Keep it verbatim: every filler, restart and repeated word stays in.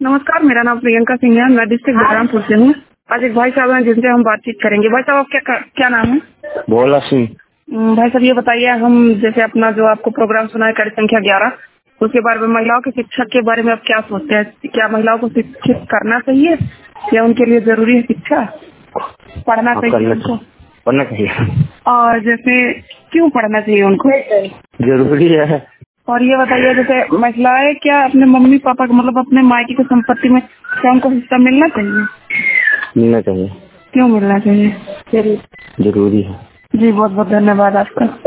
नमस्कार, मेरा नाम प्रियंका सिंह है। मैं डिस्ट्रिक्ट बलरामपुर से हूँ। आज एक भाई साहब हैं जिनसे हम बातचीत करेंगे। भाई साहब, आप क्या क्या नाम है? भोला सिंह। हम्म, भाई साहब ये बताइए, हम जैसे अपना जो आपको प्रोग्राम सुना है कार्य संख्या ग्यारह, उसके बारे में महिलाओं की शिक्षा के बारे में आप क्या सोचते हैं? क्या महिलाओं को शिक्षित करना चाहिए या उनके लिए जरूरी है शिक्षा? पढ़ना चाहिए उनको? पढ़ना चाहिए। और जैसे क्यों पढ़ना चाहिए उनको? जरूरी है। और ये बताइए, जैसे महिलाएं क्या अपने मम्मी पापा को मतलब अपने मायके की संपत्ति में क्या उनको हिस्सा मिलना चाहिए? मिलना चाहिए। क्यों मिलना चाहिए? जरूरी है। जी बहुत बहुत धन्यवाद आपका।